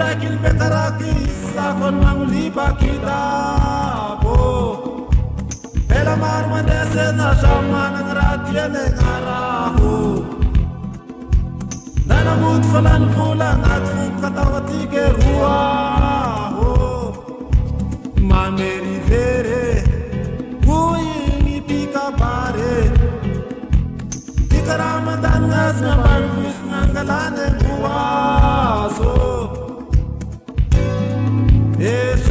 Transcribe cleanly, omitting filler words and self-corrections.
lakil betaraki sakon manguliba kita po Ela mar mandese na shaman ngratia ne ngarahu Nana mut falan fulan atfu katawati ke rua ho Maneri vere Kuyi pika pare Pika ramadan nas na balfus nangalane buaso Es